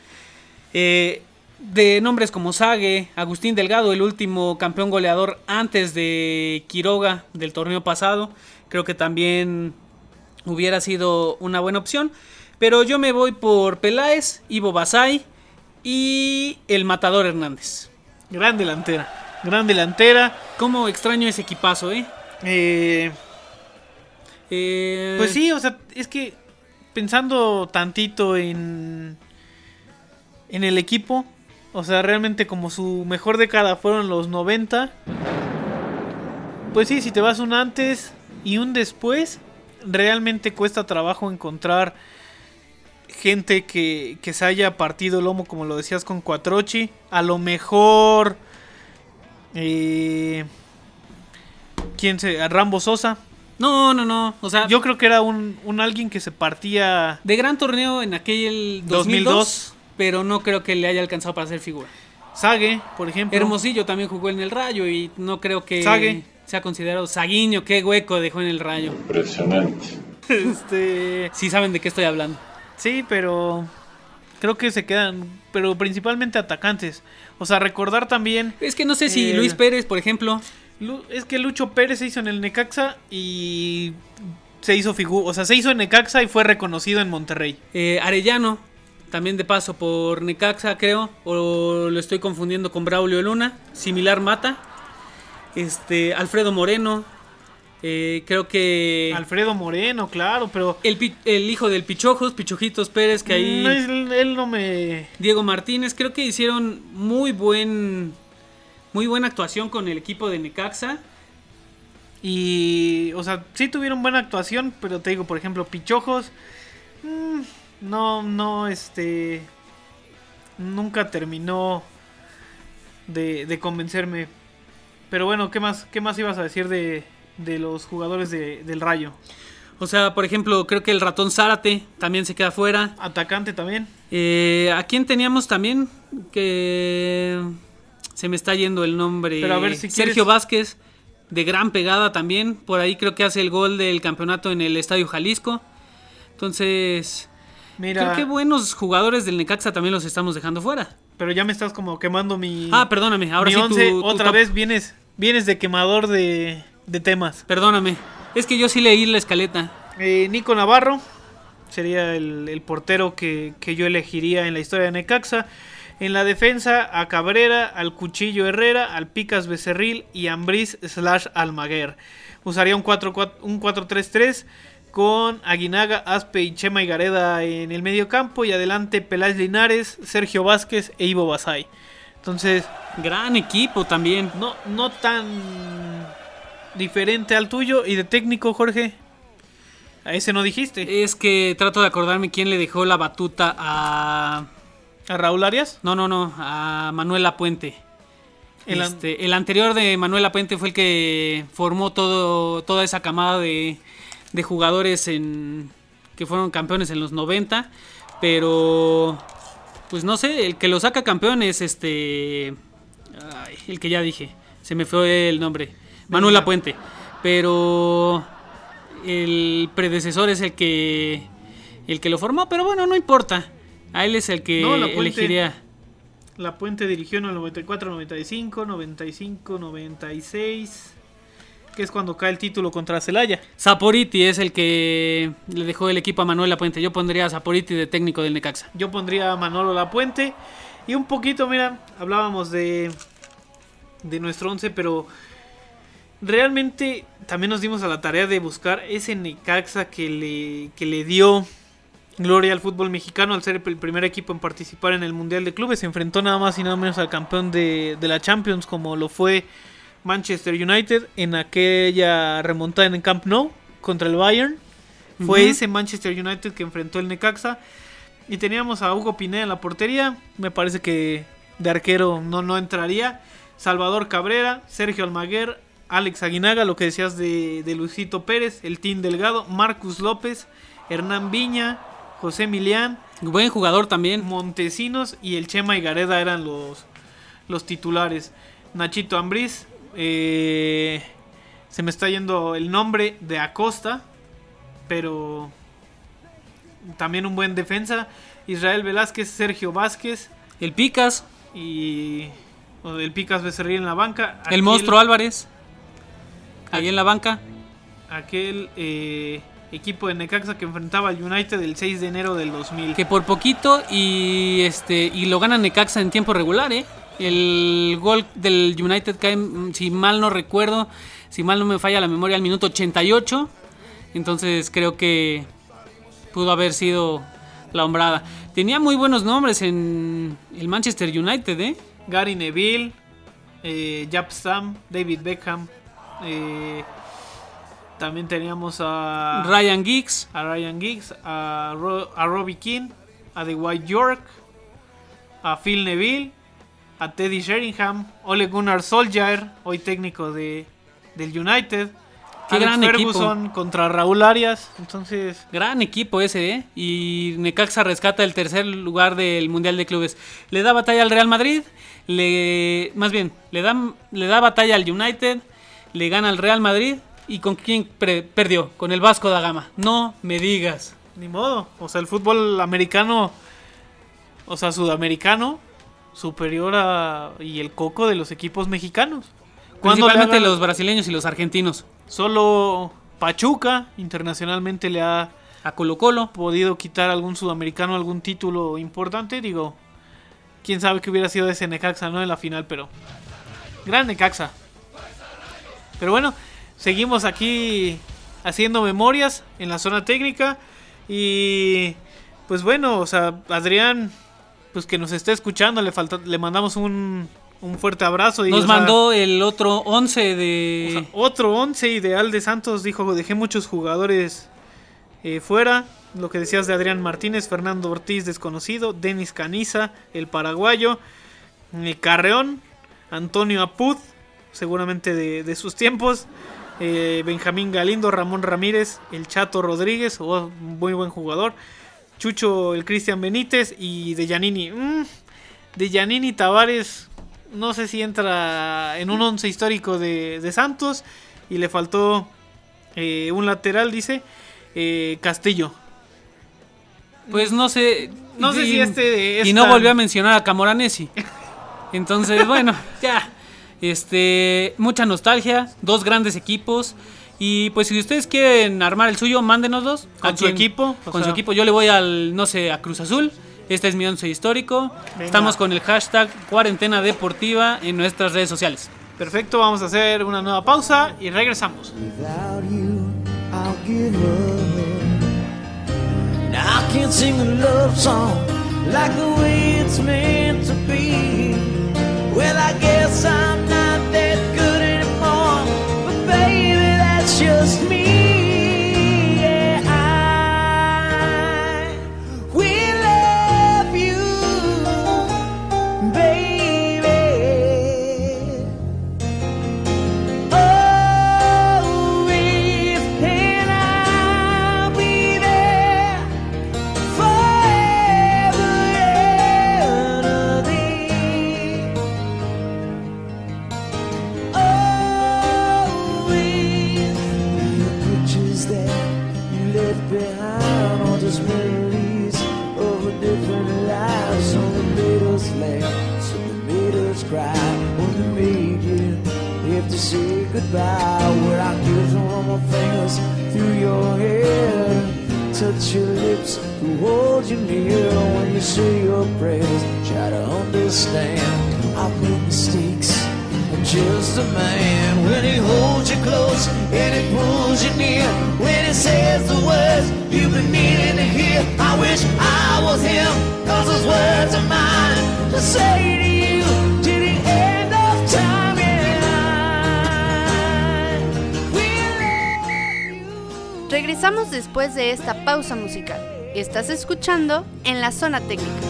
De nombres como Sague, Agustín Delgado, el último campeón goleador antes de Quiroga del torneo pasado, creo que también hubiera sido una buena opción. Pero yo me voy por Peláez, Ivo Basay y el Matador Hernández. Gran delantera. Gran delantera. Cómo extraño ese equipazo, Pues sí, o sea, es que pensando tantito en el equipo, O sea, realmente como su mejor década fueron los 90. Pues sí, si te vas un antes y un después, realmente cuesta trabajo encontrar gente que se haya partido el lomo, como lo decías con Quattrocchi. A lo mejor Rambo Sosa. No, o sea, Yo creo que era un alguien que se partía de gran torneo en aquel 2002, pero no creo que le haya alcanzado para hacer figura. Sague, por ejemplo. Hermosillo también jugó en el Rayo y no creo que Sague. sea considerado. Saguiño, qué hueco dejó en el Rayo. Sí saben de qué estoy hablando. Sí, pero creo que se quedan, pero principalmente atacantes. O sea, recordar también, Es que no sé si Luis Pérez, por ejemplo, es que Lucho Pérez se hizo en el Necaxa y se hizo se hizo en Necaxa y fue reconocido en Monterrey. Arellano, también de paso por Necaxa, creo, o lo estoy confundiendo con Braulio Luna, similar Mata. Alfredo Moreno, creo que Alfredo Moreno, claro, pero el hijo del Pichojitos Pérez, que ahí él no me... Diego Martínez, creo que hicieron muy buena actuación con el equipo de Necaxa. Y, o sea, sí tuvieron buena actuación, pero te digo, por ejemplo, Pichojos, nunca terminó de convencerme. Pero bueno, ¿qué más ibas a decir de los jugadores del Rayo? O sea, por ejemplo, creo que el Ratón Zárate también se queda fuera. Atacante también. ¿A quién teníamos también? Que se me está yendo el nombre. Pero a ver si Sergio quieres... Vázquez, de gran pegada también. Por ahí creo que hace el gol del campeonato en el Estadio Jalisco. Entonces, Mira, creo que buenos jugadores del Necaxa también los estamos dejando fuera. pero ya me estás como quemando mi... Perdóname, ahora mi sí once. tu Otra top. vez vienes de quemador de temas. Perdóname, es que yo sí leí la escaleta. Nico Navarro sería el portero que yo elegiría en la historia de Necaxa. En la defensa, a Cabrera, al Cuchillo Herrera, al Picas Becerril y Ambriz / Almaguer. Usaría un 4-3-3 con Aguinaga, Aspe y Chema Higareda en el medio campo. Y adelante Peláez Linares, Sergio Vázquez e Ivo Basay. Entonces, Gran equipo también. no tan diferente al tuyo. Y de técnico, Jorge, a ese no dijiste. Es que trato de acordarme quién le dejó la batuta a... ¿A Raúl Arias? No, a Manuel Lapuente. El El anterior de Manuel Lapuente fue el que formó toda esa camada de jugadores que fueron campeones en los 90. Pero, pues no sé, el que lo saca campeón es el que ya dije. Se me fue el nombre. Manuel Lapuente. Pero el predecesor es el que lo formó. Pero bueno, no importa. A él es el que elegiría. Lapuente dirigió en el 94, 95, 95, 96, que es cuando cae el título contra Celaya. Saporiti es el que le dejó el equipo a Manuel Lapuente. Yo pondría a Saporiti de técnico del Necaxa. Yo pondría a Manolo Lapuente. Y un poquito, mira, hablábamos de nuestro 11, pero realmente también nos dimos a la tarea de buscar ese Necaxa que le dio gloria al fútbol mexicano al ser el primer equipo en participar en el Mundial de Clubes. Se enfrentó nada más y nada menos al campeón de la Champions, como lo fue Manchester United en aquella remontada en el Camp Nou contra el Bayern. Fue ese Manchester United que enfrentó el Necaxa. Y teníamos a Hugo Pineda en la portería. Me parece que de arquero no entraría. Salvador Cabrera, Sergio Almaguer, Alex Aguinaga, lo que decías de Luisito Pérez, el Team Delgado, Marcus López, Hernán Viña, José Milián, Buen jugador también. Montesinos y el Chema Higareda eran los titulares. Nachito Ambriz, se me está yendo el nombre de Acosta, pero también un buen defensa. Israel Velázquez, Sergio Vázquez El Picas, y el Picas Becerril en la banca. el Monstruo Álvarez, ahí en la banca. Aquel equipo de Necaxa que enfrentaba al United el 6 de enero del 2000. Que por poquito y lo gana Necaxa en tiempo regular, El gol del United cae, si mal no recuerdo, si mal no me falla la memoria, al minuto 88. Entonces creo que pudo haber sido la hombrada. tenía muy buenos nombres en el Manchester United, ¿eh? Gary Neville, Jaap Stam, David Beckham. También teníamos a Ryan Giggs, a Robbie Keane, a Dwight York, a Phil Neville, a Teddy Sheringham, Ole Gunnar Solskjaer, hoy técnico del United. Qué Alex gran Ferguson equipo. contra Raúl Arias. Entonces, gran equipo ese, ¿eh? Y Necaxa rescata el tercer lugar del Mundial de Clubes. Le da batalla al Real Madrid, le da batalla al United, le gana al Real Madrid. ¿Y con quién perdió? Con el Vasco da Gama. No me digas. ni modo. O sea, el fútbol americano, o sea, sudamericano, superior y el coco de los equipos mexicanos. Principalmente los brasileños y los argentinos. Solo Pachuca internacionalmente le ha A Colo-Colo. podido quitar a algún sudamericano algún título importante. Digo, quién sabe qué hubiera sido ese Necaxa, ¿no? En la final, pero gran Necaxa. Pero bueno, seguimos aquí haciendo memorias en la zona técnica. Y pues bueno, o sea, Adrián, pues que nos esté escuchando, le mandamos un fuerte abrazo. Y, Nos mandó el otro 11 de... o sea, otro 11 ideal de Santos. Dijo, dejé muchos jugadores fuera. Lo que decías de Adrián Martínez, Fernando Ortiz, desconocido, Denis Caniza, el paraguayo, Carreón, Antonio Apud, seguramente de sus tiempos, Benjamín Galindo, Ramón Ramírez, el Chato Rodríguez, muy buen jugador, Chucho, el Cristian Benítez y de Giannini Tavares. No sé si entra en un 11 histórico de Santos. Y le faltó un lateral, dice Castillo. Pues no sé. No sé si Y no volvió a mencionar a Camoranesi. Entonces, bueno, ya. Mucha nostalgia. Dos grandes equipos. Y pues si ustedes quieren armar el suyo, mándenoslos. Con su equipo. Con su equipo. Yo le voy a Cruz Azul. Este es mi 11 histórico. Venga. Estamos con el hashtag Cuarentena Deportiva en nuestras redes sociales. Perfecto, vamos a hacer una nueva pausa y regresamos. Without you, I'll give up. Now I can't sing a love song like the way it's meant to be. Well, I guess I'm not that good anymore, but baby, that's just me. Yeah, I will love you, baby. Always, and I'll be there forever and a day. Always, the pictures that you left behind are just memories of a different life. Some that made us laugh, some that made us cry, one that made you have to say goodbye. Where I kiss on my fingers through your hair, touch your lips to hold you near. When you say your prayers, try to understand. I've made mistakes, I'm just a man. When he holds you close and he pulls you near, when he says the words you've been needing to hear, I wish I was him, 'cause those words are mine to say to you till the end of time. And I will love you. Regresamos después de esta pausa musical. Estás escuchando En la Zona Técnica.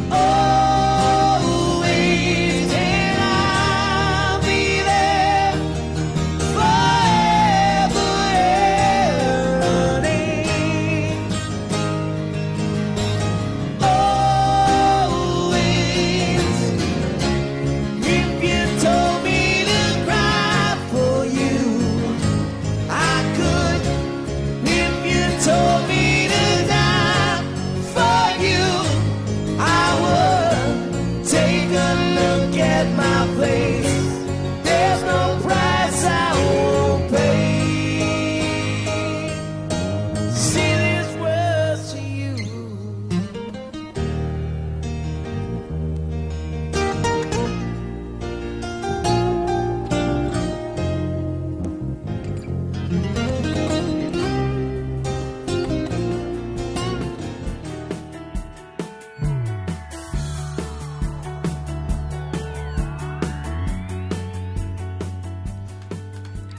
Always, and I'll be there forever and a day. Always, if you told me to cry for you, I could. If you told me to die for you, I would.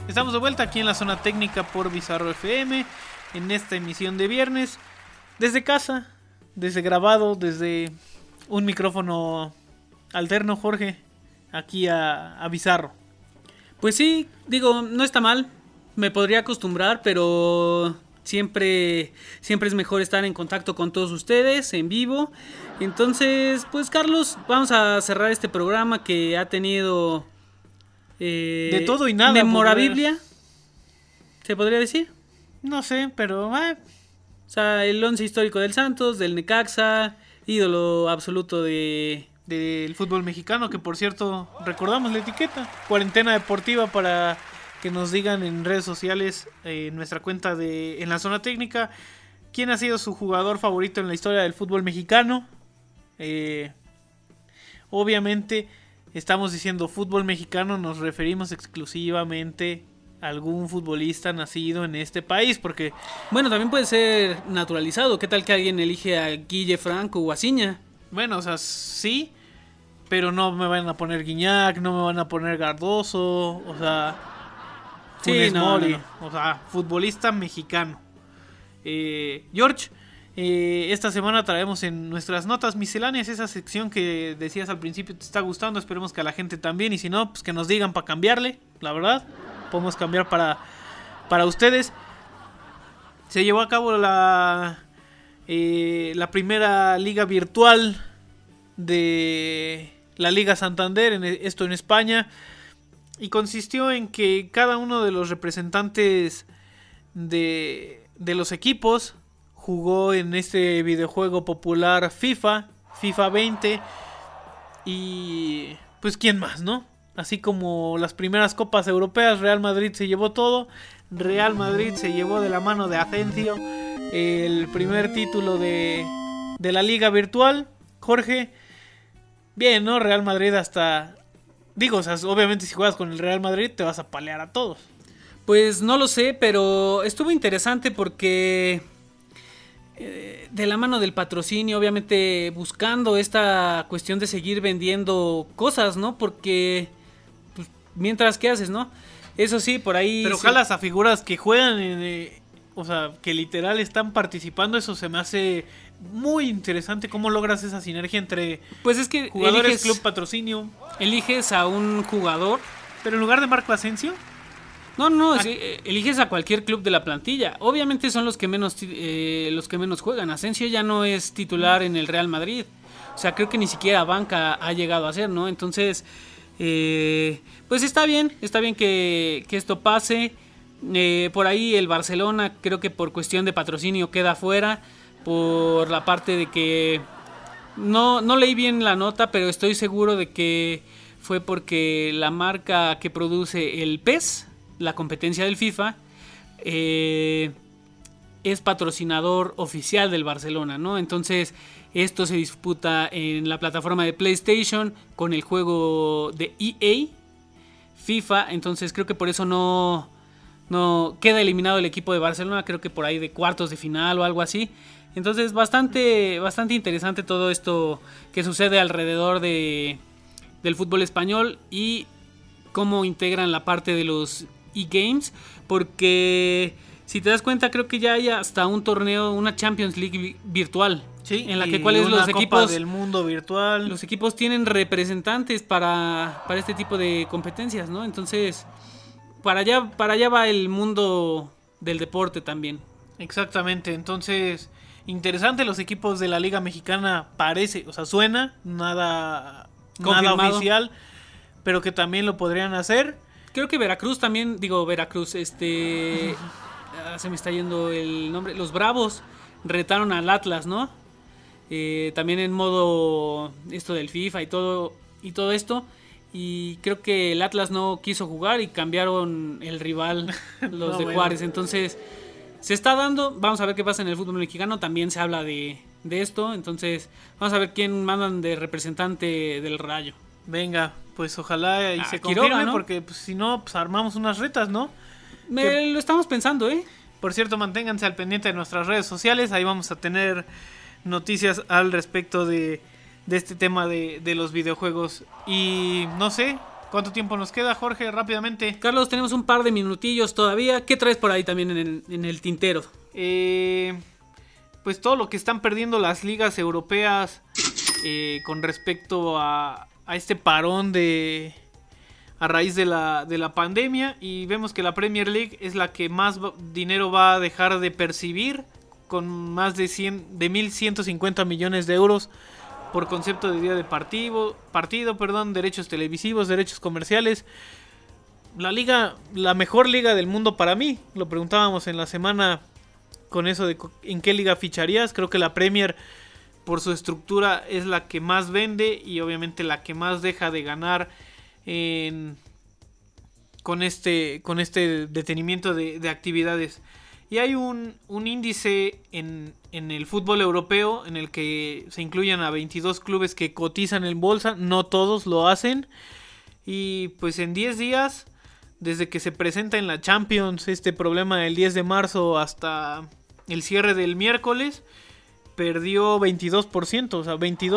Estamos de vuelta aquí en la zona técnica por Bizarro FM, en esta emisión de viernes, desde casa, desde grabado, desde un micrófono alterno, Jorge, aquí a Bizarro. Pues sí, digo, no está mal, me podría acostumbrar, pero siempre es mejor estar en contacto con todos ustedes, en vivo. Entonces, pues Carlos, vamos a cerrar este programa que ha tenido... de todo y nada. Memorabilia, ¿se podría decir? No sé, pero... O sea, el 11 histórico del Santos, del Necaxa, ídolo absoluto del fútbol mexicano, que por cierto, recordamos la etiqueta, cuarentena deportiva, para que nos digan en redes sociales, en nuestra cuenta en la zona técnica, quién ha sido su jugador favorito en la historia del fútbol mexicano. Obviamente, estamos diciendo fútbol mexicano, nos referimos exclusivamente a algún futbolista nacido en este país, porque... Bueno, también puede ser naturalizado. ¿Qué tal que alguien elige a Guille Franco o a Ciña? Bueno, o sea, sí, pero no me van a poner Guiñac, no me van a poner Cardoso, o sea... Funes Mori, o sea, futbolista mexicano. George, esta semana traemos en nuestras notas misceláneas esa sección que decías al principio te está gustando, esperemos que a la gente también, y si no, pues que nos digan para cambiarle, la verdad, podemos cambiar para ustedes. Se llevó a cabo la primera liga virtual de la Liga Santander, esto en España, y consistió en que cada uno de los representantes de los equipos jugó en este videojuego popular FIFA 20, y pues quién más, ¿no? Así como las primeras copas europeas, Real Madrid se llevó todo. Real Madrid se llevó de la mano de Asensio el primer título de la liga virtual. Jorge, bien, ¿no? Real Madrid hasta... Digo, o sea, obviamente si juegas con el Real Madrid te vas a palear a todos. Pues no lo sé, pero estuvo interesante porque de la mano del patrocinio, obviamente buscando esta cuestión de seguir vendiendo cosas, ¿no? Porque pues, mientras, ¿qué haces, no? Eso sí, por ahí... Pero jalas a figuras que juegan, o sea, que literal están participando, eso se me hace muy interesante. ¿Cómo logras esa sinergia entre pues es que jugadores, club, patrocinio? Eliges a un jugador... Pero en lugar de Marco Asensio... No, eliges a cualquier club de la plantilla. Obviamente son los que menos juegan. Asensio ya no es titular en el Real Madrid. O sea, creo que ni siquiera banca ha llegado a ser, ¿no? Entonces, pues está bien que esto pase. Por ahí el Barcelona, creo que por cuestión de patrocinio queda fuera. Por la parte de que... No leí bien la nota, pero estoy seguro de que fue porque la marca que produce el PES... la competencia del FIFA, es patrocinador oficial del Barcelona, ¿no? Entonces esto se disputa en la plataforma de PlayStation con el juego de EA, FIFA. Entonces creo que por eso no queda eliminado el equipo de Barcelona, creo que por ahí de cuartos de final o algo así. Entonces bastante interesante todo esto que sucede alrededor del fútbol español y cómo integran la parte de los eGames, porque si te das cuenta creo que ya hay hasta un torneo, una Champions League virtual, sí, en la que cuáles los equipos del mundo virtual, los equipos tienen representantes para este tipo de competencias, ¿no? Entonces para allá va el mundo del deporte también. Exactamente. Entonces interesante, los equipos de la Liga Mexicana parece, o sea, suena nada oficial, pero que también lo podrían hacer. Creo que Veracruz también, se me está yendo el nombre. Los Bravos retaron al Atlas, ¿no? También en modo esto del FIFA y todo esto. Y creo que el Atlas no quiso jugar y cambiaron el rival, los de Juárez. Entonces, se está dando. Vamos a ver qué pasa en el fútbol mexicano. También se habla de esto. Entonces, vamos a ver quién mandan de representante del Rayo. Venga, pues ojalá y se Quiroga, confirme, ¿no? Porque pues, si no, pues armamos unas retas, ¿no? Lo estamos pensando, ¿eh? Por cierto, manténganse al pendiente de nuestras redes sociales, ahí vamos a tener noticias al respecto de este tema de los videojuegos. Y no sé, ¿Cuánto tiempo nos queda, Jorge? Rápidamente. Carlos, tenemos un par de minutillos todavía. ¿Qué traes por ahí también en el tintero? Pues todo lo que están perdiendo las ligas europeas con respecto a este parón a raíz de la pandemia, y vemos que la Premier League es la que más dinero va a dejar de percibir, con más de 1.150 millones de euros por concepto de día de partido, derechos televisivos, derechos comerciales. La mejor liga del mundo para mí, lo preguntábamos en la semana con eso de en qué liga ficharías. Creo que la Premier, por su estructura, es la que más vende y obviamente la que más deja de ganar con este detenimiento de actividades. Y hay un índice en el fútbol europeo en el que se incluyen a 22 clubes que cotizan en bolsa. No todos lo hacen. Y pues en 10 días, desde que se presenta en la Champions este problema del 10 de marzo hasta el cierre del miércoles, perdió 22%, o sea,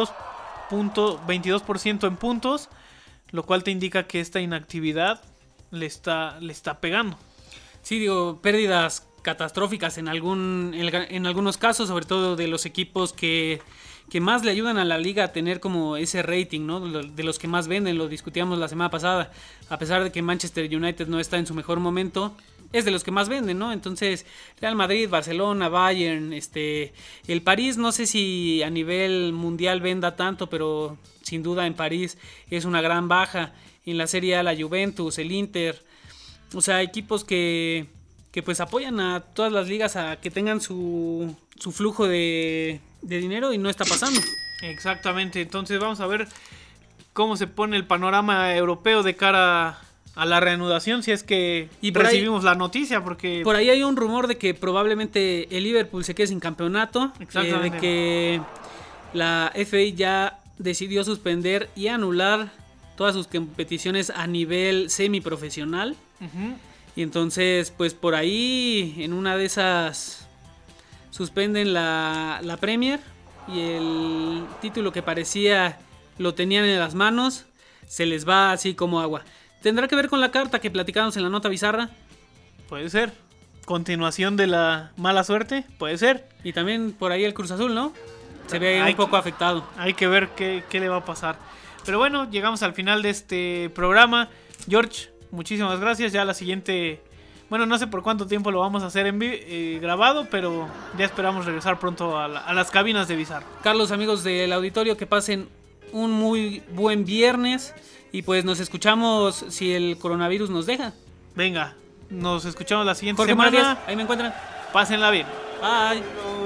22% en puntos, lo cual te indica que esta inactividad le está pegando. Sí, digo, pérdidas catastróficas en algunos casos, sobre todo de los equipos que más le ayudan a la liga a tener como ese rating, ¿no? De los que más venden, lo discutíamos la semana pasada. A pesar de que Manchester United no está en su mejor momento, es de los que más venden, ¿no? Entonces, Real Madrid, Barcelona, Bayern, el París, no sé si a nivel mundial venda tanto, pero sin duda en París es una gran baja. En la Serie A, la Juventus, el Inter, o sea, equipos que pues apoyan a todas las ligas a que tengan su flujo de dinero, y no está pasando. Exactamente, entonces vamos a ver cómo se pone el panorama europeo de cara a la reanudación, si es que recibimos la noticia, porque por ahí hay un rumor de que probablemente el Liverpool se quede sin campeonato, de que la FA ya decidió suspender y anular todas sus competiciones a nivel semiprofesional. Uh-huh. Y entonces, pues por ahí, en una de esas, suspenden la Premier, y el título que parecía lo tenían en las manos, se les va así como agua. ¿Tendrá que ver con la carta que platicamos en la nota bizarra? Puede ser. Continuación de la mala suerte, puede ser. Y también por ahí el Cruz Azul, ¿no? Se ve un poco afectado. Hay que ver qué le va a pasar. Pero bueno, llegamos al final de este programa. George, muchísimas gracias. Ya la siguiente, bueno, no sé por cuánto tiempo lo vamos a hacer grabado, pero ya esperamos regresar pronto a las cabinas de Bizarro. Carlos, amigos del auditorio, que pasen un muy buen viernes, y pues nos escuchamos si el coronavirus nos deja. Venga, nos escuchamos la siguiente Jorge semana. Márquez, ahí me encuentran. Pásenla bien. Bye.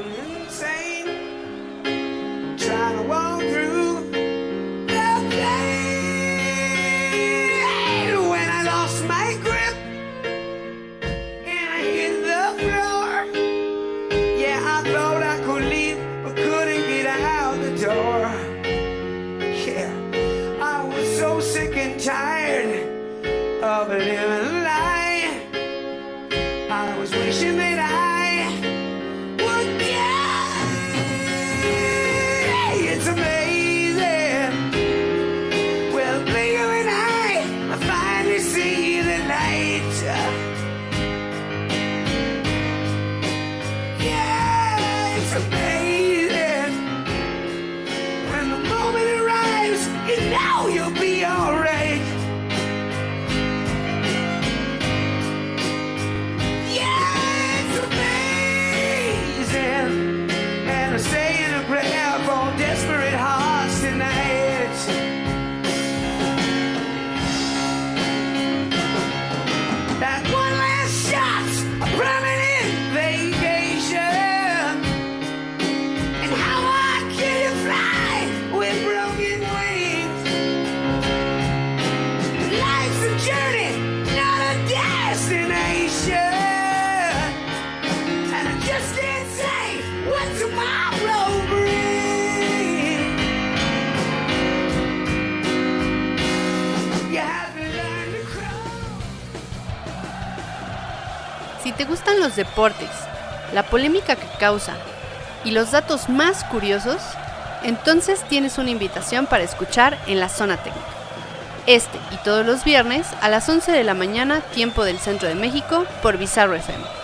Trying to walk through the pain when I lost my grip and I hit the floor. Yeah, I thought I could leave, but couldn't get out the door. Yeah, I was so sick and tired of living a lie. I was wishing that I would get. It's amazing. Well, Leo and I finally see the light. Yeah, it's amazing. When the moment arrives, you know you'll be alright. Yeah, it's amazing. And I'm saying a prayer for desperate hearts tonight. That one last shot's a permanent vacation. And how high can you fly with broken wings? Life's a journey, not a destination. And I just can't say what tomorrow brings. You have to learn to crawl. Si te gustan los deportes, la polémica que causa y los datos más curiosos, entonces tienes una invitación para escuchar en la Zona Técnica. este y todos los viernes a las 11 de la mañana, tiempo del Centro de México, por Bizarro FM.